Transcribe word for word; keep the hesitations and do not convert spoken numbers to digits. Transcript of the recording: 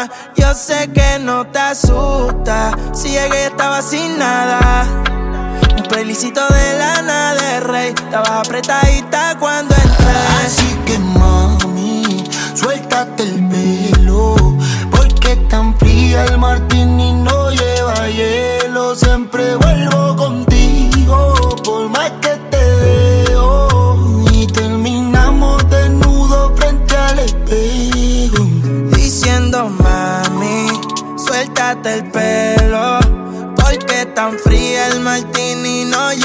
cama. Yo sé que no te asusta si llegué y estaba sin nada. Un playlicito de Lana del Rey, estabas apretadita cuando entré. Así que mami, suéltate el pelo, porque tan fría el martini no lleva hielo. Siempre vuelvo contigo, por más que te veo, y terminamos desnudos frente al espejo, diciendo mami, suéltate el